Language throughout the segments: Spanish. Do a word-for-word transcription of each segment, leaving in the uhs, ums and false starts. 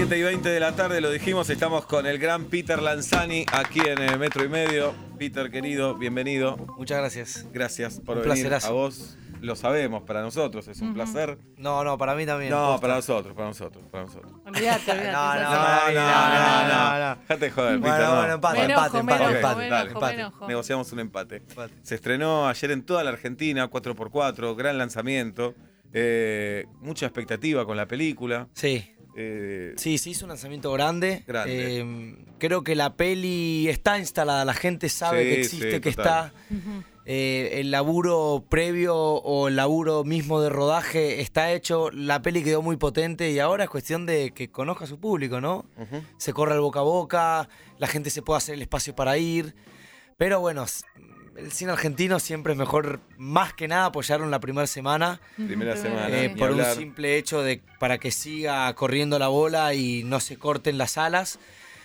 siete y veinte de la tarde, lo dijimos, estamos con el gran Peter Lanzani aquí en el Metro y Medio. Peter, querido, bienvenido. Muchas gracias. Gracias por Un venir. placerazo. A vos lo sabemos, para nosotros es un uh-huh. placer. No, no, para mí también. No, posta. para nosotros, para nosotros, para nosotros. Olvídate, olvídate. No, no, eso No, es- no, no, no, no. Dejate joder, Peter, Bueno, no. bueno, empate, Me enojo, empate, me empate, enojo, empate, me dale. enojo, empate. me enojo. Negociamos un empate. Empate. Se estrenó ayer en toda la Argentina, cuatro por cuatro, gran lanzamiento. Eh, mucha expectativa con la película. Sí. Eh, Sí, se hizo un lanzamiento grande. Grande. Eh, creo que la peli está instalada, la gente sabe Sí, que existe, sí, que total. está. Eh, el laburo previo o el laburo mismo de rodaje está hecho, la peli quedó muy potente y ahora es cuestión de que conozca a su público, ¿no? uh-huh. Se corra el boca a boca, la gente se pueda hacer el espacio para ir. Pero bueno, s- el cine argentino siempre es mejor, más que nada apoyaron la primera semana. Primera semana. Eh, ni por un hablar. simple hecho de para que siga corriendo la bola y no se corten las alas.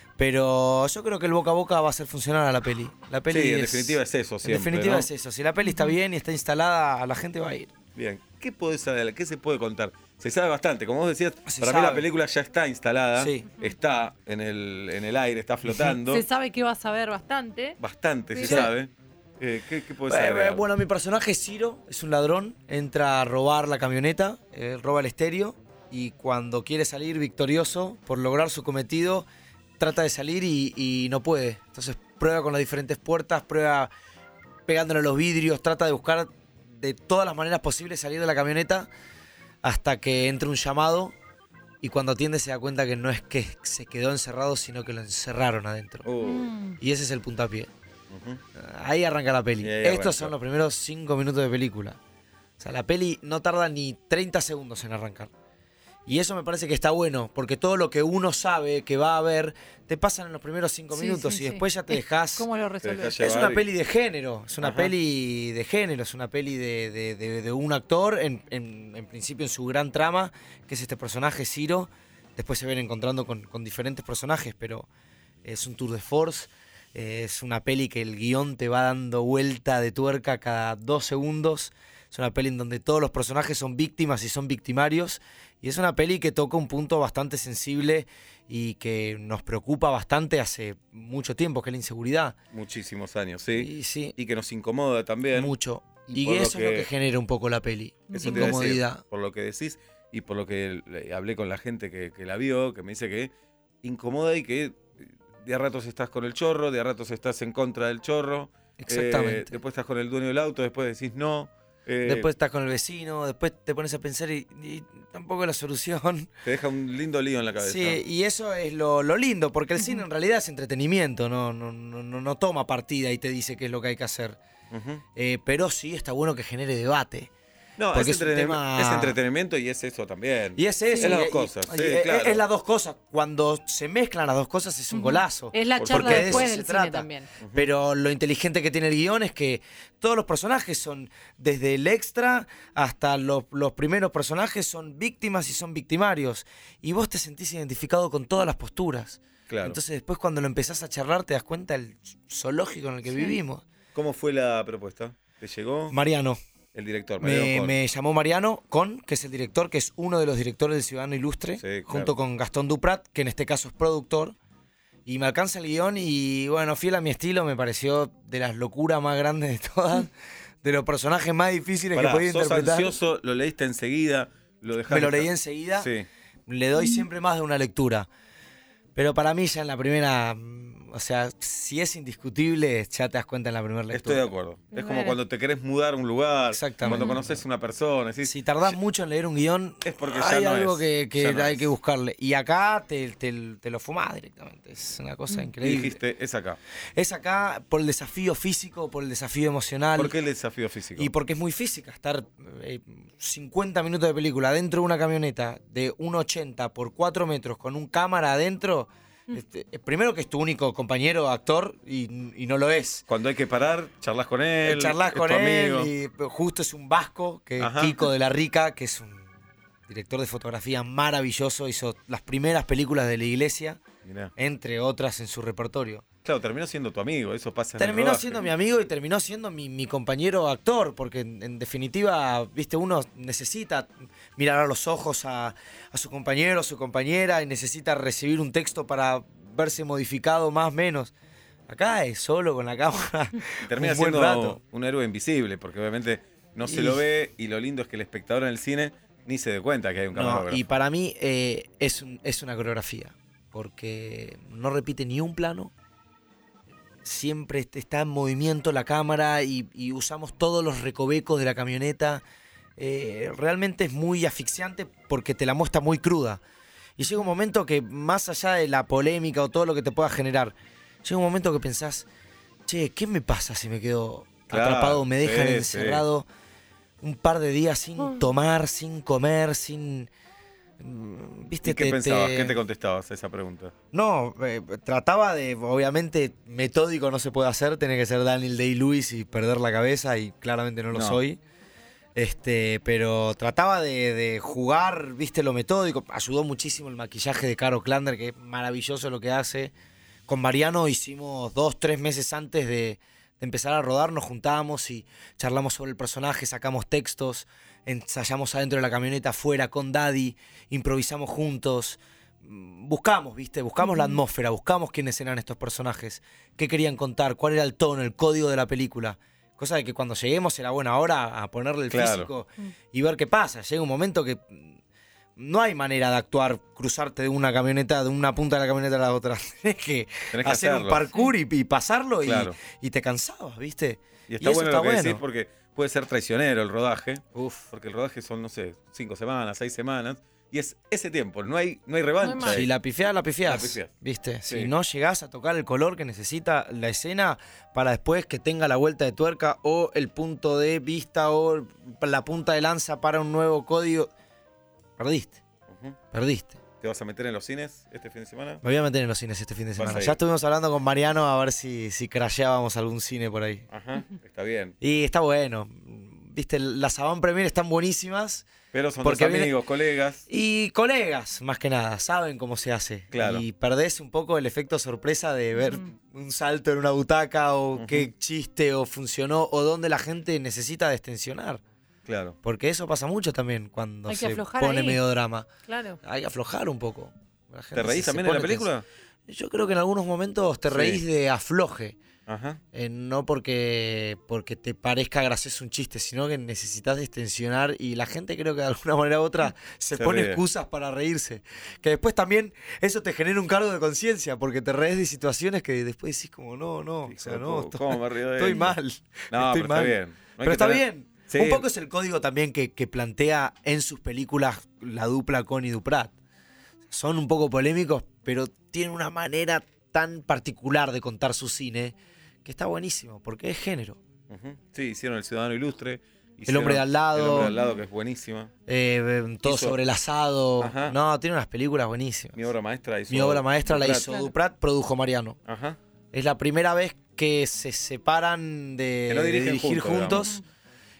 Pero yo creo que el boca a boca va a hacer funcionar a la peli. La peli Sí, en es- definitiva es eso siempre, En definitiva ¿no? es eso. Si la peli está bien y está instalada, la gente va a ir. Bien, ¿qué podés saber? ¿Qué se puede contar? Se sabe bastante, como vos decías, Se para mí la sabe. película ya está instalada, Sí. está en el, en el aire, está flotando, Se sabe que vas a ver bastante. bastante se Sí. sabe. Eh, ¿Qué, qué podés Eh, saber? eh, bueno, mi personaje es Ciro, es un ladrón, entra a robar la camioneta, eh, roba el estéreo y cuando quiere salir victorioso por lograr su cometido, trata de salir y, y no puede. Entonces prueba con las diferentes puertas, prueba pegándole a los vidrios, trata de buscar de todas las maneras posibles salir de la camioneta hasta que entra un llamado y cuando atiende se da cuenta que no es que se quedó encerrado, sino que lo encerraron adentro. Uh, Mm. Y ese es el puntapié. ujú. Ahí arranca la peli. Y ahí Estos arranca. son los primeros cinco minutos de película. O sea, la peli no tarda ni treinta segundos en arrancar. Y eso me parece que está bueno, porque todo lo que uno sabe que va a ver, te pasan en los primeros cinco Sí, minutos sí, y sí. después ya te dejas. ¿Cómo lo dejás resolvés? llevar. Es una peli de género, es una Ajá. peli de género, es una peli de, de- de- de un actor, en, en- en principio en su gran trama, que es este personaje Ciro. Después se ven encontrando con, con diferentes personajes, pero es un tour de force. Eh, es una peli que el guión te va dando vuelta de tuerca cada dos segundos. Es una peli en donde todos los personajes son víctimas y son victimarios. Y es una peli que toca un punto bastante sensible y que nos preocupa bastante hace mucho tiempo, que es la inseguridad. Muchísimos años, sí. Y sí, Y que nos incomoda también. mucho. Y Y por lo eso es lo que- que genera un poco la peli. Eso te iba a decir, Incomodidad. por lo que decís y por lo que le- hablé con la gente que, que la vio, que me dice que incomoda y que de a ratos estás con el chorro, de a ratos estás en contra del chorro. Exactamente. eh, después estás con el dueño del auto, después decís no. eh, Después estás con el vecino, después te pones a pensar y, y tampoco es la solución. Te deja un lindo lío en la cabeza. Sí, y eso es lo, lo lindo, porque el cine en realidad es entretenimiento, no, no, no, no- no toma partida y te dice qué es lo que hay que hacer. Ujú. Eh, pero sí está bueno que genere debate. No, Porque es, es un entretenem- tema- es entretenimiento y es eso también. Y es eso. Es las y- dos y- cosas, y- sí, es- claro. Es las dos cosas. Cuando se mezclan las dos cosas es un golazo. Es la Por- charla porque de después eso del se cine trata. también. Pero lo inteligente que tiene el guión es que todos los personajes son, desde el extra hasta los, los primeros personajes, son víctimas y son victimarios. Y vos te sentís identificado con todas las posturas. Claro. Entonces después cuando lo empezás a charlar te das cuenta del zoológico en el que Sí. vivimos. ¿Cómo fue la propuesta? ¿Te llegó? Mariano. El director, Mariano Me, Con. me llamó Mariano Con, que es el director, que es uno de los directores del Ciudadano Ilustre, Sí, claro. junto con Gastón Duprat, que en este caso es productor. Y me alcanza el guión y, bueno, fiel a mi estilo, me pareció de las locuras más grandes de todas, de los personajes más difíciles Pará, que podía sos interpretar. ansioso, lo leíste enseguida, lo dejaste. Me lo leí enseguida, Sí. le doy siempre más de una lectura. Pero para mí ya en la primera, mm, o sea, si es indiscutible, ya te das cuenta en la primera lectura. Estoy de acuerdo. Es como Bueno. cuando te querés mudar a un lugar, Exactamente. cuando conoces a una persona, decís, Si tardás mucho en leer un guión, Es porque ya hay no algo es, que, que ya no hay es. que buscarle. Y acá te, te- te lo fumás directamente. Es una cosa y increíble. dijiste, es acá. Es acá por el desafío físico, por el desafío emocional. ¿Por qué el desafío físico? Y porque es muy física. Estar eh, cincuenta minutos de película dentro de una camioneta de uno ochenta por cuatro metros con un cámara adentro. Este, eh, primero que es tu único compañero actor y, y no lo es. Cuando hay que parar, charlas con él, Charlas es con tu él amigo. y pero justo es un vasco, que es Ajá. Kiko de la Rica, que es un director de fotografía maravilloso, hizo las primeras películas de la iglesia. Mirá. entre otras en su repertorio. Claro, terminó siendo tu amigo, eso pasa en el Terminó rodaje. siendo mi amigo y terminó siendo mi, mi compañero actor, porque en, en definitiva, viste, uno necesita mirar a los ojos a, a su compañero, a su compañera, y necesita recibir un texto para verse modificado más o menos. Acá es solo con la cámara. Termina un buen siendo rato. un héroe invisible, porque obviamente no se Y- lo ve, y lo lindo es que el espectador en el cine ni se dé cuenta que hay un No, camarógrafo. y para mí eh, es, un- es una coreografía, porque no repite ni un plano, siempre est- está en movimiento la cámara y, y usamos todos los recovecos de la camioneta. Eh, realmente es muy asfixiante porque te la muestra muy cruda. Y llega un momento que, más allá de la polémica o todo lo que te pueda generar, llega un momento que pensás, che, ¿qué me pasa si me quedo Claro, atrapado, me dejan sí, encerrado un par de días sin Oh. tomar, sin comer, sin... mm, ¿Viste? ¿Y qué te- pensabas? te- ¿Qué te contestabas a esa pregunta? No, eh, trataba de, obviamente, metódico no se puede hacer, tiene que ser Daniel Day-Lewis y perder la cabeza, y claramente no lo No. soy. Este, pero trataba de, de jugar, viste, lo metódico. Ayudó muchísimo el maquillaje de Caro Klander, que es maravilloso lo que hace. Con Mariano hicimos dos, tres meses antes de, de empezar a rodar, nos juntábamos y charlamos sobre el personaje, sacamos textos, ensayamos adentro de la camioneta afuera con Daddy, improvisamos juntos. Mm, Buscamos, viste, buscamos la atmósfera, buscamos quiénes eran estos personajes, qué querían contar, cuál era el tono, el código de la película. Cosa de que cuando lleguemos era buena hora a ponerle el Claro. físico y ver qué pasa. Llega un momento que mm, no hay manera de actuar, cruzarte de una camioneta, de una punta de la camioneta a la otra. Tenés que Tenés que hacer un hacerlo. parkour y, y pasarlo y- Claro. y, te cansabas, ¿viste? Y está eso bueno está lo que bueno. decís porque puede ser traicionero el rodaje, Uf. porque el rodaje son, no sé, cinco semanas, seis semanas, y es ese tiempo, no hay, no hay revancha. No hay más. ahí. Si la pifiás, la pifiás, La pifiás. ¿viste? Sí. Si no llegás a tocar el color que necesita la escena para después que tenga la vuelta de tuerca o el punto de vista o la punta de lanza para un nuevo código, perdiste, Ujú. perdiste. ¿Te vas a meter en los cines este fin de semana? Me voy a meter en los cines este fin de Vas a semana. ir. Ya estuvimos hablando con Mariano a ver si, si crasheábamos algún cine por ahí. Ajá, está bien. Y está bueno. Viste, las avant premier están buenísimas. Pero son Porque dos viene- amigos, colegas. Y colegas, más que nada, saben cómo se hace. Claro. Y perdés un poco el efecto sorpresa de ver Ujú. un salto en una butaca o Ujú. qué chiste o funcionó o dónde la gente necesita destensionar. Claro. Porque eso pasa mucho también cuando Hay que se aflojar pone ahí. medio drama. Claro. Hay que aflojar un poco. La ¿Te gente reís se- se también en la pone tensa. película? Yo creo que en algunos momentos te Sí. reís de afloje. Ajá. Eh, no porque, porque te parezca gracioso un chiste, sino que necesitas distensionar y la gente creo que de alguna manera u otra se, Se pone ríe. excusas para reírse. Que después también eso te genera un cargo de conciencia porque te reís de situaciones que después decís como no, no, o Hijo sea, de no, pu- estoy, ¿Cómo me río de estoy esto? mal. No, estoy pero está mal. bien. No hay Pero que está tener- bien. Sí. Un poco es el código también que, que plantea en sus películas la dupla Connie Duprat. Son un poco polémicos, pero tienen una manera tan particular de contar su cine que está buenísimo, porque es género. Ujú. Sí, hicieron El Ciudadano Ilustre. El Hombre de al lado. El Hombre de al lado, que es buenísima. Eh, eh, todo Hizo- sobre el asado. Ajá. No, tiene unas películas buenísimas. Mi obra maestra hizo. Mi obra maestra la Duprat. hizo Claro. Duprat, produjo Mariano. Ajá. Es la primera vez que se separan de, Que no de dirigen dirigir juntos, juntos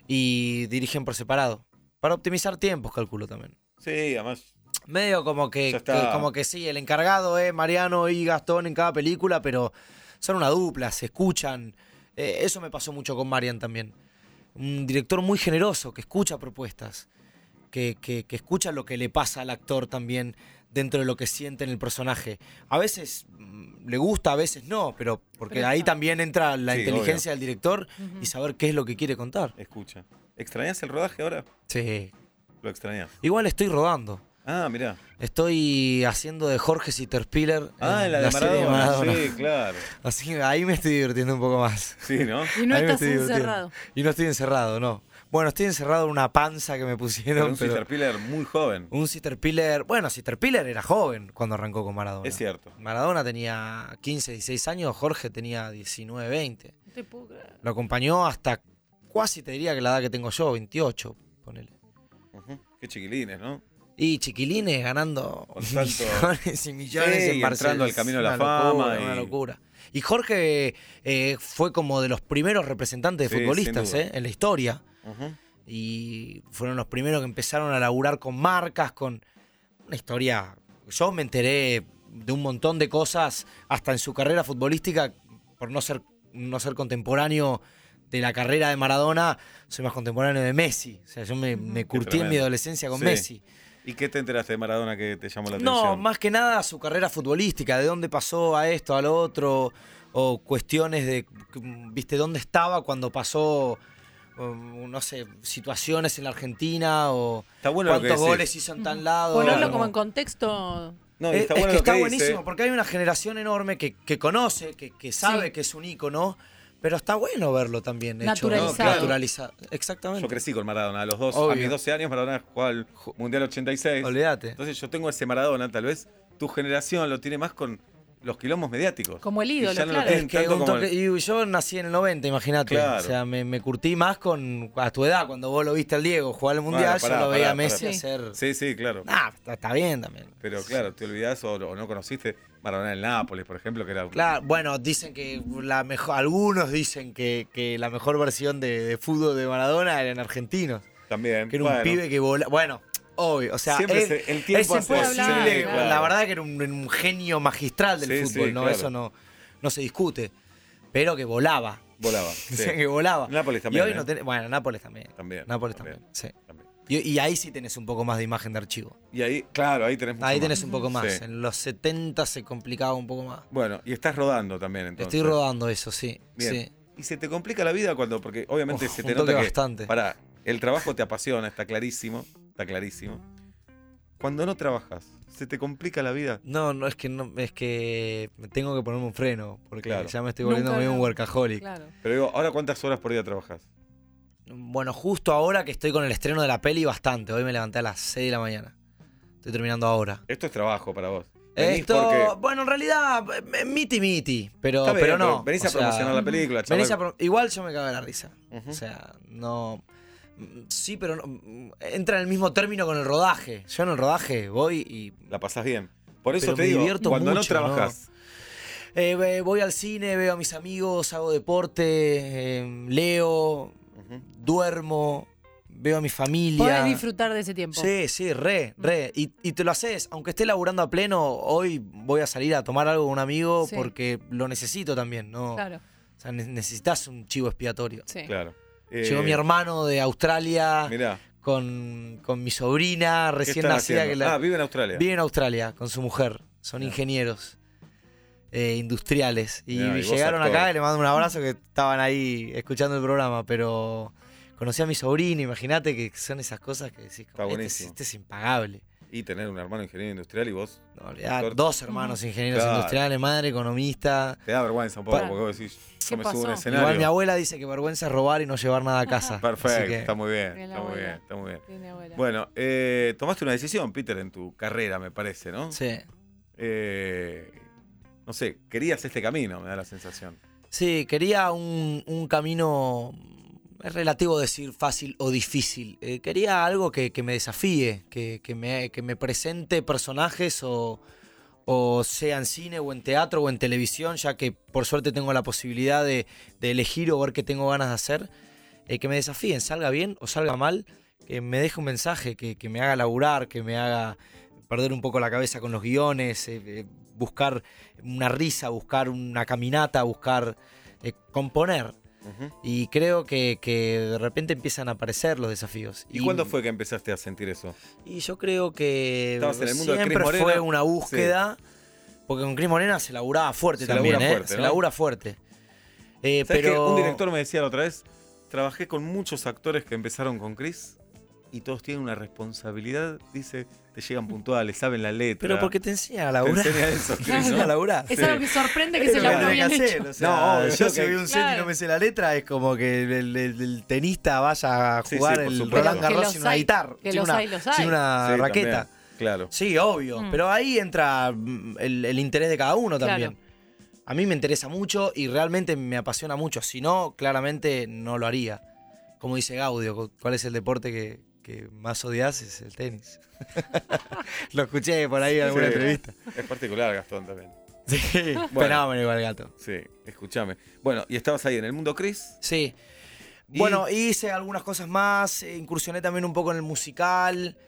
y dirigen por separado. Para optimizar tiempos, calculo también. Sí, además. Medio como que, Ya está. que- como que sí, el encargado es Mariano y Gastón en cada película, pero son una dupla, se escuchan. Eh, eso me pasó mucho con Marian también. Un director muy generoso, que escucha propuestas, que, que- que escucha lo que le pasa al actor también dentro de lo que siente en el personaje. A veces mm, le gusta, a veces no, pero porque Pero ahí está. también entra la Sí, inteligencia del director Ujú. y saber qué es lo que quiere contar. Escucha. ¿Extrañas el rodaje ahora? Sí. Lo extrañas. Igual estoy rodando. Ah, mirá. Estoy haciendo de Jorge Sitterspiller Ah, en la de serie Maradona. Sí, claro. Así que ahí me estoy divirtiendo un poco más. Sí, ¿no? Y no Ahí me estás estoy divirtiendo. encerrado. Y no estoy encerrado, no. Bueno, estoy encerrado en una panza que me Pero pusieron. un pero- Caterpillar muy joven. un Sitterpiller. Bueno, Sitterpiller era joven cuando arrancó con Maradona. Es cierto. Maradona tenía quince, dieciséis años, Jorge tenía diecinueve, veinte. No te puedo creer. Lo acompañó hasta casi te diría que la edad que tengo yo, veintiocho, ponele. Ujú. Qué chiquilines, ¿no? Y chiquilines ganando Con tanto- millones y millones Sí, en y Barcelona. entrando al camino de la Una locura, fama y- Una locura. Y Jorge eh, fue como de los primeros representantes de Sí, futbolistas sin duda. eh, en la historia. Ujú. Y fueron los primeros que empezaron a laburar con marcas, con una historia. Yo me enteré de un montón de cosas, hasta en su carrera futbolística, por no ser, no ser contemporáneo de la carrera de Maradona, soy más contemporáneo de Messi. O sea, yo me, me curtí en mi adolescencia con Sí. Messi. ¿Y qué te enteraste de Maradona que te llamó la No, atención? más que nada su carrera futbolística, de dónde pasó a esto, a lo otro, o cuestiones de, viste, dónde estaba cuando pasó, um, no sé, situaciones en la Argentina, o Está bueno lo que cuántos decís. goles hizo en tal lado. Ponerlo Claro. como en contexto. No, y Es, está es bueno que lo que está dice. buenísimo, porque hay una generación enorme que, que conoce, que, que sabe Sí. que es un ícono, pero está bueno verlo también hecho. Naturalizado. ¿no? Claro. Naturalizado. Exactamente. Yo crecí con Maradona. A los dos, Obvio. a mis doce años, Maradona jugaba al Mundial ochenta y seis. Olvídate. Entonces yo tengo ese Maradona, tal vez tu generación lo tiene más con los quilombos mediáticos. Como el Y ídolo, ya no lo claro. tienen Es que tanto un como toque- el- y yo nací en el noventa, imagínate. Claro. O sea, me, me curtí más con a tu edad, cuando vos lo viste al Diego jugar el Mundial, Bueno, pará, yo lo veía pará, a Messi pará. hacer... Sí, sí, claro. Nah, está, está bien también. Pero claro, te olvidás o, o no conociste Maradona del Nápoles, por ejemplo, que era... Claro, bueno, dicen que la mejor, algunos dicen que, que la mejor versión de, de fútbol de Maradona eran argentinos. También. Que era bueno. un pibe que volaba. Bueno, obvio. O sea, Siempre él- se- el tiempo él se hace- puede sí, hablar, claro. La verdad que era un, un genio magistral del Sí, fútbol, sí, ¿no? claro. Eso no, no se discute. Pero que volaba. Volaba. sí. Decían que volaba. Nápoles también, Y hoy ¿eh? no tenés- bueno, Nápoles también. También, Nápoles también. también. Sí. También. Y, y ahí sí tenés un poco más de imagen de archivo. Y ahí, claro, ahí tenés mucho Ahí más. tenés un poco más. Sí. En los setenta se complicaba un poco más. Bueno, y estás rodando también, entonces. Estoy rodando eso, sí. Bien. Sí. Y se te complica la vida cuando, porque obviamente Uf, se un te toque nota que bastante. para el trabajo te apasiona, está clarísimo, está clarísimo. Cuando no trabajas, se te complica la vida. No, no, es que no, es que me tengo que ponerme un freno, porque Claro. ya me estoy volviendo Nunca medio un no. workaholic. Claro. Pero digo, ahora cuántas horas por día trabajas. Bueno, justo ahora que estoy con el estreno de la peli, bastante. Hoy me levanté a las seis de la mañana. Estoy terminando ahora. Esto es trabajo para vos. Venís Esto, porque- bueno, en realidad, eh, miti miti, pero, Está bien, pero no. venís o a sea, promocionar la película, chaval. venís a pro- igual yo me cago de la risa. Ujú. O sea, no. mm, Sí, pero no, mm, entra en el mismo término con el rodaje. Yo en el rodaje voy y La pasás bien. Por eso Pero te me digo, divierto cuando mucho, no trabajás, eh, ve- voy al cine, veo a mis amigos, hago deporte, eh, leo, ujú, duermo, veo a mi familia. Podés disfrutar de ese tiempo. Sí, sí, re, re. Y, y te lo haces, aunque esté laburando a pleno, hoy voy a salir a tomar algo con un amigo Sí. porque lo necesito también, ¿no? Claro, O sea, ne- necesitas un chivo expiatorio. sí. claro. Eh, Llegó mi hermano de Australia Mirá, con, con mi sobrina ¿qué recién están nacida. haciendo? Que la- Ah, vive en Australia. vive en Australia con su mujer. Son Mirá. ingenieros eh, industriales. Y, Mirá, y vos llegaron actor. acá y le mando un abrazo que estaban ahí escuchando el programa. Pero conocí a mi sobrina, imagínate que son esas cosas que decís, Está este, es- buenísimo. este es impagable. Y tener un hermano ingeniero industrial y vos No, olvidá, Actor. dos hermanos ingenieros Claro. industriales, madre economista. te da vergüenza un poco, Claro. porque vos decís, yo ¿Qué me subo a un pasó? escenario. Igual mi abuela dice que vergüenza es robar y no llevar nada a casa. Así Perfecto, que- está muy bien, Bien la está muy abuela. bien, está muy bien. Tiene abuela. Bueno, eh, tomaste una decisión, Peter, en tu carrera, me parece, ¿no? Sí. Eh, no sé, querías este camino, me da la sensación. Sí, quería un, un camino, es relativo decir fácil o difícil. Eh, quería algo que, que me desafíe, que, que me, que me presente personajes o, o sea en cine o en teatro o en televisión, ya que por suerte tengo la posibilidad de, de elegir o ver qué tengo ganas de hacer. Eh, que me desafíen, salga bien o salga mal, que me deje un mensaje, que, que me haga laburar, que me haga perder un poco la cabeza con los guiones, eh, eh, buscar una risa, buscar una caminata, buscar eh, componer. Ujú. Y creo que, que de repente empiezan a aparecer los desafíos. ¿Y, cuándo fue que empezaste a sentir eso? Y yo creo que Estabas en el mundo de siempre Cris Morena. fue una búsqueda, porque con Cris Morena se laburaba fuerte Se también, labura ¿eh? fuerte, Se ¿no? labura fuerte. Eh, ¿Sabés pero que un director me decía la otra vez? Trabajé con muchos actores que empezaron con Chris y todos tienen una responsabilidad, dice, te llegan puntuales, saben la letra. Pero porque te enseñan a te laburar. enseña eso, Te Chris, enseñan ¿no? a laburar. Es Sí. algo que sorprende que Es se lo que labure tenés bien que hecho. hacer, o sea, No, obvio, yo creo si que- veo un set y Claro. no me sé la letra, es como que el, el- el tenista vaya a Sí, sí, jugar por el supuesto. Roland Pero que Garros los sin una hay, guitarra, que sin los una, hay, los hay. sin una Sí, raqueta. también, claro. Sí, obvio, Mm. pero ahí entra mm, el, el interés de cada uno también. Claro. A mí me interesa mucho y realmente me apasiona mucho. Si no, claramente no lo haría. Como dice Gaudio, ¿cuál es el deporte que, que más odias? Es el tenis. Lo escuché por ahí en alguna Sí. entrevista. Es particular, Gastón, también. Sí, fenómeno igual gato. Sí, escúchame. Bueno, y estabas ahí en el mundo Chris. Sí. Y- Bueno, hice algunas cosas más, eh, incursioné también un poco en el musical.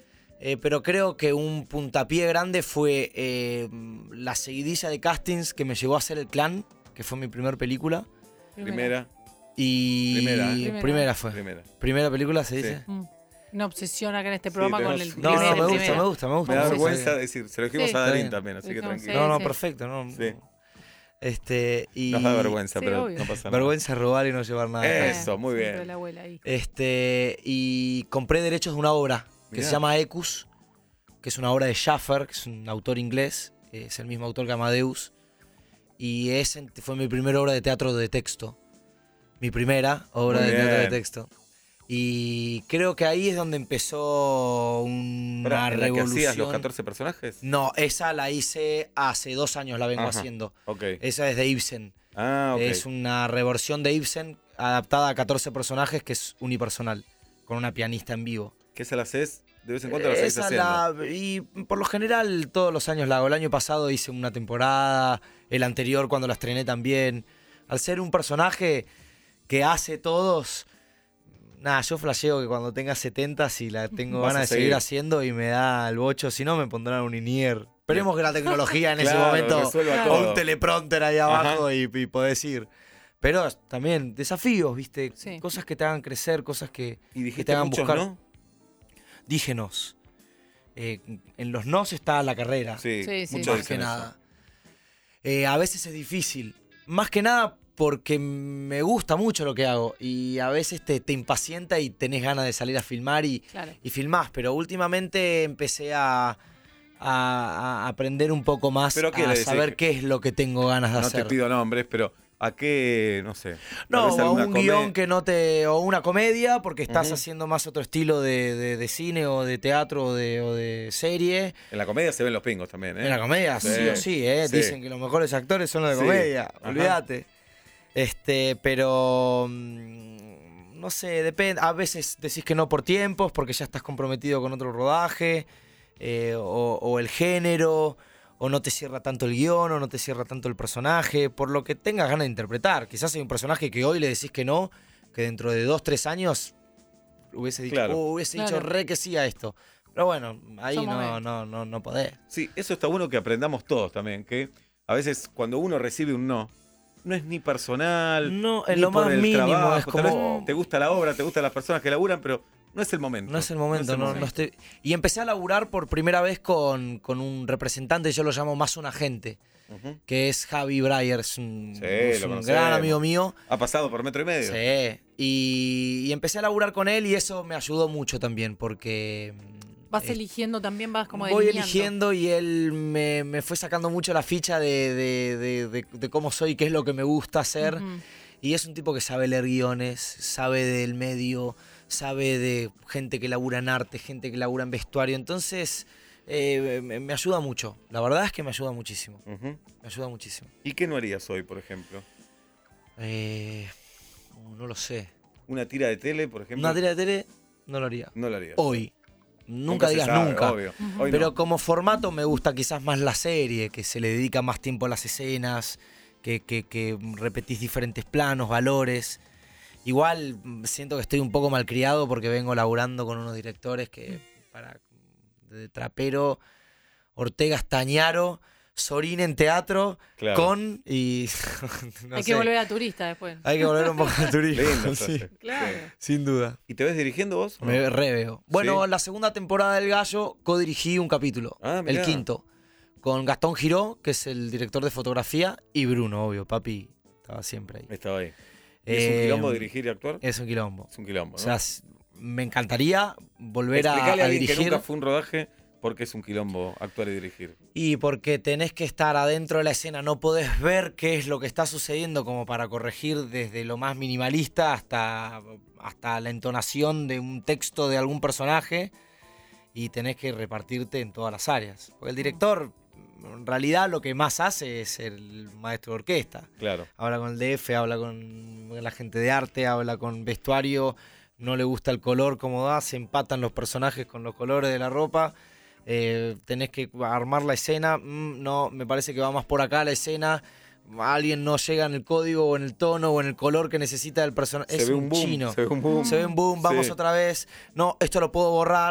Eh, pero creo que un puntapié grande fue eh, la seguidilla de castings que me llevó a hacer El Clan, que fue mi primera película. Primera. Y Primera, ¿eh? primera, Primera. fue. Primera. Primera película, ¿se Sí. dice? Mm. Una obsesión acá en este Sí, programa con tenemos- el No, primer- no, me gusta, primera. me gusta, me gusta. Me da Sí, vergüenza sí. decir, se lo dijimos Sí. a Darín Está también, así que Dijimos, tranquilo. sí. No, no, perfecto. No, Sí. Este, y Nos da vergüenza, Sí, pero obvio. no pasa nada. vergüenza robar y no llevar nada. Eh. a casa. Eso, muy Siempre bien. la abuela ahí. Este, y compré derechos de una obra que Mirá. se llama Ecus, que es una obra de Schaffer, que es un autor inglés, es el mismo autor que Amadeus. Y ese fue mi primera obra de teatro de texto. Mi primera obra Muy de teatro de bien. texto. Y creo que ahí es donde empezó una Pará, ¿en la que revolución. hacías los catorce personajes? No, esa la hice hace dos años, la vengo Ajá. haciendo. Ok. Esa es de Ibsen. Ah, ok. Es una reversión de Ibsen adaptada a catorce personajes que es unipersonal, con una pianista en vivo. ¿Qué se la haces? De vez en cuando la seguís Esa haciendo. la- y por lo general todos los años la hago. El año pasado hice una temporada, el anterior cuando la estrené también. Al ser un personaje que hace todos, nada, yo flasheo que cuando tenga setenta, si la tengo Vas a ganas de seguir. seguir haciendo y me da el bocho, si no me pondrán un INIER. Esperemos que la tecnología en ese Claro, momento, resuelva o todo. un teleprompter ahí Ajá. abajo y, y podés ir. Pero también desafíos, ¿viste? Sí. Cosas que te hagan crecer, cosas que, Y que dijiste te hagan muchos, buscar. ¿no? Dígenos. Eh, en los nos está la carrera. Sí, Sí, sí. muchos Más que dicen eso. nada. Eh, a veces es difícil. Más que nada porque me gusta mucho lo que hago. Y a veces te, te impacienta y tenés ganas de salir a filmar y, Claro. y filmás. Pero últimamente empecé a, a- a aprender un poco más ¿Pero qué le a decís? saber qué es lo que tengo ganas de No hacer. te pido nombres, pero ¿a qué, no sé? tal No, vez o a alguna un come- guión que no te. O una comedia, porque estás Ujú. haciendo más otro estilo de, de- de cine o de teatro o de, o de serie. En la comedia se ven los pingos también, ¿eh? En la comedia, sí, Sí, o sí, ¿eh? sí. Dicen que los mejores actores son los de Sí, comedia, ajá. olvídate. Este, pero. mm, No sé, depende. A veces decís que no por tiempos, porque ya estás comprometido con otro rodaje, eh, o, o el género, o no te cierra tanto el guión, o no te cierra tanto el personaje, por lo que tengas ganas de interpretar. Quizás hay un personaje que hoy le decís que no, que dentro de dos, tres años hubiese dicho, Claro. "Oh, hubiese dicho Claro. re que sí a esto. Pero bueno, ahí Son no, momentos. no, no, no podés. Sí, eso está bueno que aprendamos todos también, que a veces cuando uno recibe un no, no es ni personal, No, en ni lo por más el mínimo, trabajo, es tal vez como- te gusta la obra, te gustan las personas que laburan, pero no es el momento. No es el momento, no, no momento. estoy. Y empecé a laburar por primera vez con, con un representante, yo lo llamo más un agente, Ujú. que es Javi Breyer, es un, Sí, es lo un conocemos. gran amigo mío. Ha pasado por metro y medio. Sí. Y, y empecé a laburar con él y eso me ayudó mucho también, porque. Vas eh, eligiendo también, vas como voy delineando. eligiendo y él me, me fue sacando mucho la ficha de, de- de- de- de cómo soy, qué es lo que me gusta hacer. Ujú. Y es un tipo que sabe leer guiones, sabe del medio, sabe de gente que labura en arte, gente que labura en vestuario. Entonces, eh, me, me ayuda mucho. La verdad es que me ayuda muchísimo. Ujú. Me ayuda muchísimo. ¿Y qué no harías hoy, por ejemplo? Eh, no, no lo sé. ¿Una tira de tele, por ejemplo? Una tele de tele no lo haría. No la harías. Hoy. Nunca se digas sabe, nunca. obvio. Ujú. Hoy Pero no. como formato me gusta quizás más la serie, que se le dedica más tiempo a las escenas, que, que, que repetís diferentes planos, valores. Igual mm, siento que estoy un poco malcriado porque vengo laburando con unos directores que para de Trapero, Ortega Stañaro, Sorín en teatro, Claro. con y no Hay sé. que volver a turista después. Hay que volver un poco al turismo. Lindo, sí, Sasha. Claro. Sí. sin duda. ¿Y te ves dirigiendo vos? o no? Me re veo. Bueno, ¿Sí? la segunda temporada del Gallo codirigí un capítulo, Ah, el mirá. quinto, con Gastón Giró, que es el director de fotografía, y Bruno, obvio, papi, estaba siempre ahí. Estaba ahí. ¿Y ¿Es un Eh, quilombo dirigir y actuar? Es un quilombo. Es un quilombo, O ¿no? sea, s- me encantaría volver a, Explicale a a alguien dirigir. que nunca fue un rodaje por qué es un quilombo actuar y dirigir. Y porque tenés que estar adentro de la escena, no podés ver qué es lo que está sucediendo como para corregir desde lo más minimalista hasta, hasta la entonación de un texto de algún personaje y tenés que repartirte en todas las áreas. Porque el director, en realidad, lo que más hace es el maestro de orquesta. Claro. Habla con el D F, habla con la gente de arte, habla con vestuario, no le gusta el color como da, se empatan los personajes con los colores de la ropa. Eh, tenés que armar la escena, mm, no, me parece que va más por acá la escena, alguien no llega en el código o en el tono o en el color que necesita el personaje, Se es ve un, un boom, chino, se ve un boom. se ve un boom, vamos Sí. otra vez, no, esto lo puedo borrar,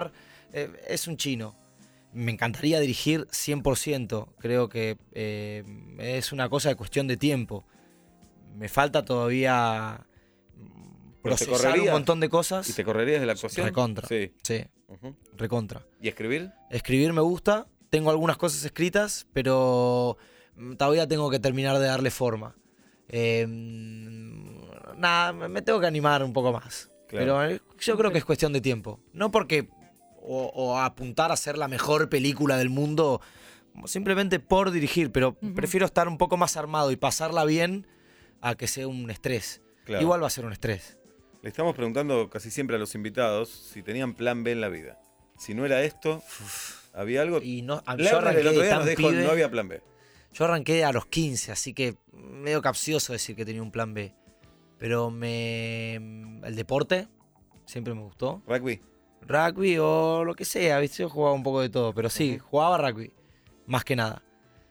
eh, es un chino. Me encantaría dirigir cien por ciento. Creo que eh, es una cosa de cuestión de tiempo. Me falta todavía ¿Pero te procesar un correría? montón de cosas. ¿Y te correrías de la actuación? Recontra. Sí. Sí, Ujú. recontra. ¿Y escribir? Escribir me gusta. Tengo algunas cosas escritas, pero mm, todavía tengo que terminar de darle forma. Eh, mm, nada, me me tengo que animar un poco más. Claro. Pero eh, yo creo que es cuestión de tiempo. No porque o, o apuntar a ser la mejor película del mundo, simplemente por dirigir, pero Ujú. prefiero estar un poco más armado y pasarla bien a que sea un estrés. Claro. Igual va a ser un estrés. Le estamos preguntando casi siempre a los invitados si tenían plan B en la vida. Si no era esto, ¿había algo? Y no, a- yo Lerner arranqué el otro de día nos tan dijo pibe. no había plan B. Yo arranqué a los quince, así que medio capcioso decir que tenía un plan B. Pero me el deporte siempre me gustó. Rugby. Rugby o lo que sea, ¿viste? Yo jugaba un poco de todo, pero sí, Ujú. jugaba rugby, más que nada.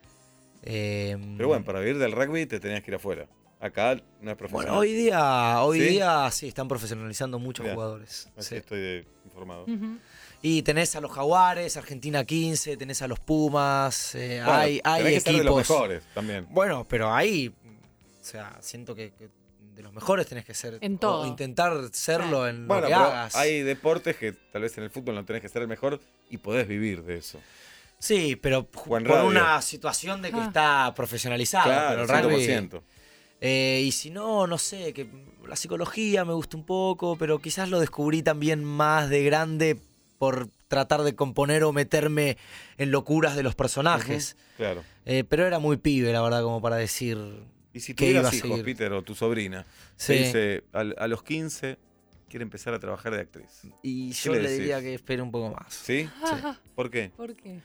Eh, Pero bueno, para vivir del rugby te tenías que ir afuera. Acá no es profesional. bueno, hoy día, hoy ¿Sí? día sí, están profesionalizando muchos Mirá, jugadores. Así Sí. estoy de- informado. Ujú. Y tenés a los Jaguares, Argentina quince, tenés a los Pumas, eh, Bueno, hay, hay tenés que ser de los equipos. mejores también. Bueno, pero ahí, o sea, siento que, que de los mejores tenés que ser. En o todo. intentar serlo en Bueno, lo que pero hagas. hay deportes que tal vez en el fútbol no tenés que ser el mejor y podés vivir de eso. Sí, pero ju- O en por radio. una situación de que Ah. está profesionalizado. Claro, pero el rugby, cien por ciento. eh, y si no, no sé, que la psicología me gusta un poco, pero quizás lo descubrí también más de grande por tratar de componer o meterme en locuras de los personajes. Claro. Eh, pero era muy pibe, la verdad, como para decir. Y si ¿Qué iba tuvieras a hijos, seguir? Peter, o tu sobrina, Sí. te dice al- a, los quince quiere empezar a trabajar de actriz. Y yo le le, decís? diría que espere un poco más. ¿Sí? ¿Por qué? ¿Por qué?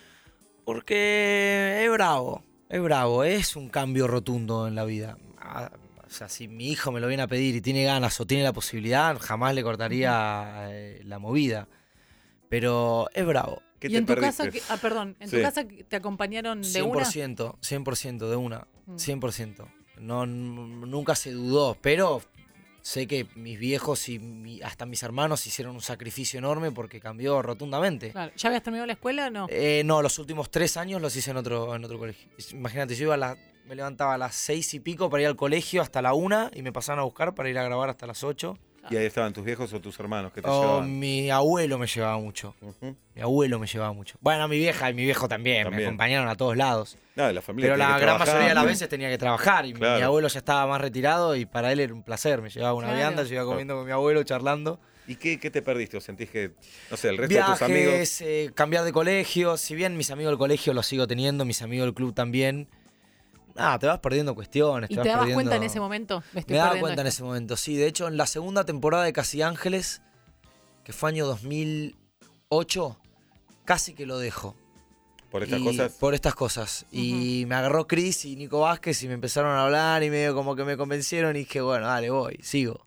Porque es bravo, es bravo, es un cambio rotundo en la vida. Ah, o sea, si mi hijo me lo viene a pedir y tiene ganas o tiene la posibilidad, jamás le cortaría eh, la movida. Pero es bravo. ¿Qué ¿Y te en tu perdiste? casa, que- ah, perdón, en Sí. tu casa te acompañaron de cien una? por ciento, cien por ciento de una, Mm. cien por ciento. No, n- nunca se dudó, pero sé que mis viejos y mi- hasta mis hermanos hicieron un sacrificio enorme porque cambió rotundamente. Claro. ¿Ya habías terminado la escuela o no? Eh, no, los últimos tres años los hice en otro, en otro colegio. Imagínate, yo iba a la- me levantaba a las seis y pico para ir al colegio hasta la una y me pasaban a buscar para ir a grabar hasta las ocho. Y ahí estaban tus viejos o tus hermanos que te O llevaban. mi abuelo me llevaba mucho. Ujú. Mi abuelo me llevaba mucho. Bueno, mi vieja y mi viejo también, También. me acompañaron a todos lados. No, la familia Pero tiene la que gran trabajar. mayoría de las veces tenía que trabajar y mi- Claro. mi abuelo ya estaba más retirado y para él era un placer. Me llevaba una Claro. vianda, yo iba comiendo con mi abuelo, charlando. ¿Y qué, qué te perdiste? ¿O sentís que, no sé, el resto de tus amigos? Viajes, eh, cambiar de colegio. Si bien mis amigos del colegio los sigo teniendo, mis amigos del club también. Ah, te vas perdiendo cuestiones. ¿Y te te vas dabas perdiendo- cuenta en ese momento? Me estoy Me daba perdiendo cuenta en esto. ese momento, sí. De hecho, en la segunda temporada de Casi Ángeles, que fue año dos mil ocho, casi que lo dejo. Por estas Y- cosas. Por estas cosas. Y me agarró Chris y Nico Vázquez y me empezaron a hablar y medio como que me convencieron y dije, bueno, dale, voy, sigo.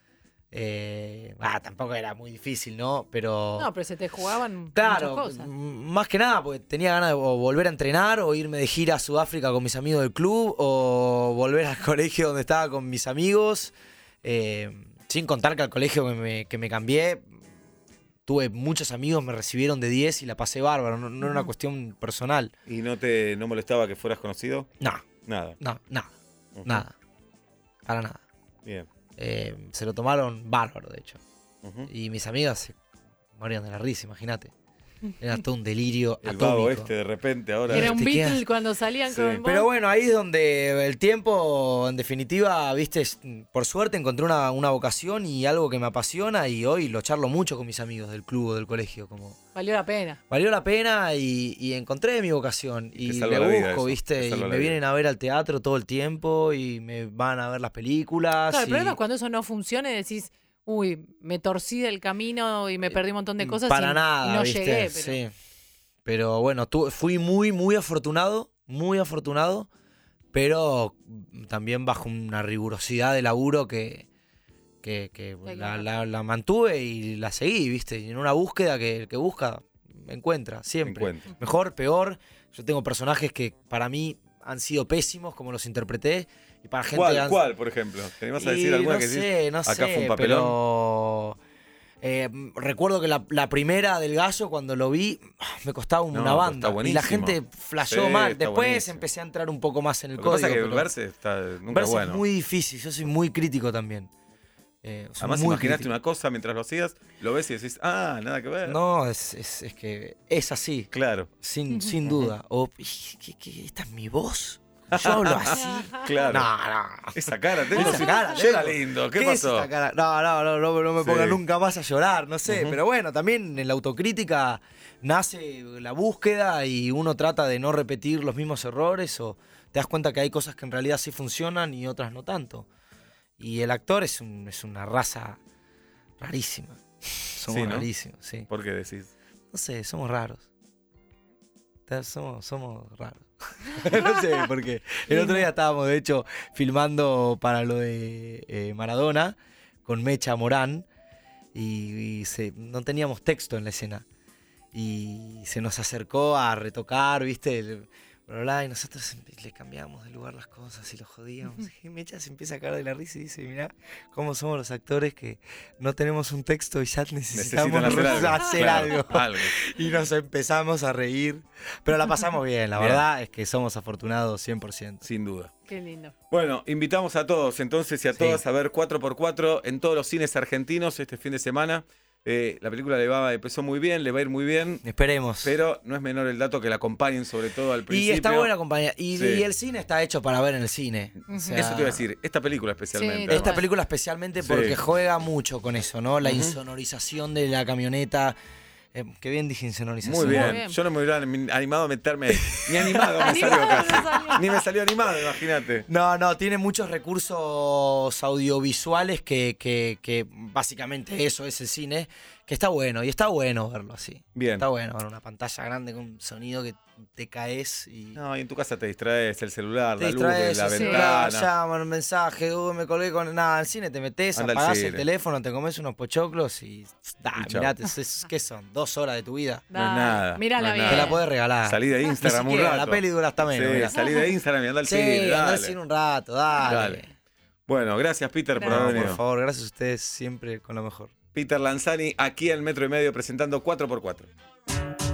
Eh, ah, tampoco era muy difícil, ¿no? Pero... No, pero se te jugaban Claro, muchas cosas. m- más que nada, porque tenía ganas de o volver a entrenar o irme de gira a Sudáfrica con mis amigos del club o volver al colegio donde estaba con mis amigos. Eh, sin contar que al colegio que me, que me cambié, tuve muchos amigos, me recibieron de diez y la pasé bárbaro, no, no era una Ujú. cuestión personal. ¿Y no te no molestaba que fueras conocido? No, Nada. no, nada, Ujú. nada, para nada. Bien. Eh, se lo tomaron bárbaro, de hecho. Ujú. Y mis amigas se morían de la risa, imagínate. Era todo un delirio El atómico. vago este de repente ahora. Era un te Beatle quedas- cuando salían Sí. con vos. Pero bueno, ahí es donde el tiempo, en definitiva, viste, es- por suerte encontré una, una vocación y algo que me apasiona y hoy lo charlo mucho con mis amigos del club o del colegio. Como Valió la pena. valió la pena y, y encontré mi vocación Y te y salva le la vida busco, eso, viste, te y salva me la vida. vienen a ver al teatro todo el tiempo y me van a ver las películas. Claro, el y- problema es cuando eso no funciona y decís, uy, me torcí del camino y me perdí un montón de cosas Para y, nada, y no ¿viste? llegué. Pero... Sí. Pero bueno, tu- fui muy, muy afortunado, muy afortunado, pero también bajo una rigurosidad de laburo que, que, que Hay que la, hacer. la- la mantuve y la seguí, ¿viste? Y en una búsqueda que el que busca encuentra, siempre. Encuentro. Mejor, peor. Yo tengo personajes que para mí han sido pésimos, como los interpreté, y para gente... ¿Cuál, han- cuál, por ejemplo? ¿Te ibas a decir y alguna no que sé, decís? no acá sé, fue un papelón? pero Eh, recuerdo que la, la primera del Gallo, cuando lo vi, me costaba No, una pero banda. está Y la buenísimo. gente flasheó Sí, mal. está Después buenísimo. empecé a entrar un poco más en el Lo que pasa código. es que pero verse está nunca verse bueno. es muy difícil. Yo soy muy crítico también. Eh, soy Además, muy imaginaste crítico. una cosa mientras lo hacías, lo ves y decís, ah, nada que ver. No, es, es, es que es así, Claro, sin, sin duda. O, ¿qué, qué, ¿esta es mi voz? ¿Yo hablo así? claro. No, no. Esa cara, tengo. Esa cara, Yo era tengo. lindo, ¿qué, ¿Qué es pasó? esta cara? No, no, no, no, no me Sí. ponga nunca más a llorar, no sé. Ujú. Pero bueno, también en la autocrítica nace la búsqueda y uno trata de no repetir los mismos errores o te das cuenta que hay cosas que en realidad sí funcionan y otras no tanto. Y el actor es, un, es una raza rarísima. Somos Sí, ¿no? rarísimos, sí. ¿Por qué decís? No sé, somos raros. Ta- Somos, somos raros. No sé, porque el otro día estábamos, de hecho, filmando para lo de eh, Maradona con Mecha Morán y, y se- no teníamos texto en la escena. Y se nos acercó a retocar, ¿viste? El- bla, bla, bla, y nosotros le cambiamos de lugar las cosas y lo jodíamos. Y Mecha se empieza a caer de la risa y dice, mirá cómo somos los actores que no tenemos un texto y ya necesitamos Necesitan hacer algo. hacer Claro, algo. algo. Y nos empezamos a reír. Pero la pasamos bien, la Bien. verdad es que somos afortunados cien por ciento. Sin duda. Qué lindo. Bueno, invitamos a todos entonces y a Sí. todas a ver cuatro por cuatro en todos los cines argentinos este fin de semana. Eh, la película le va, empezó muy bien, le va a ir muy bien, Esperemos. pero no es menor el dato que la acompañen sobre todo al y principio. está buena compañía. Y, Sí. y el cine está hecho para ver en el cine. Ujú. O sea, Eso te iba a decir, esta película especialmente. Sí, además. Esta película especialmente Sí. porque juega mucho con eso, ¿no? La Ujú. insonorización de la camioneta. Eh, qué bien dije insonorización. Muy bien. Muy bien. Yo no me hubiera animado a meterme. Ni animado me salió Animado casi. no salió. Ni me salió animado, imagínate. No, no, tiene muchos recursos audiovisuales que, que, que básicamente eso es el cine, que está bueno, y está bueno verlo así. Bien. Está bueno ver una pantalla grande con un sonido que te caes y No, y en tu casa te distraes, el celular, te la luz, distraes, la el ventana. celular, llaman un mensaje, uy, me colgué con nada, al cine te metes, Anda al apagás cine. el teléfono, te comes unos pochoclos y da, Y chau. mirate, es- es- ¿qué son? Dos horas de tu vida. No es nada, Mírala no es bien. nada. Te la podés regalar. Salí de Ni Instagram un siquiera, rato. la peli dura hasta menos. Sí, mirá. salí de Instagram y anda al Sí, cine. andá al Dale. cine un rato, dale. Dale. Bueno, gracias Peter por Gracias. haber No, venido. por favor, gracias a ustedes siempre con lo mejor. Peter Lanzani aquí en Metro y Medio presentando cuatro por cuatro.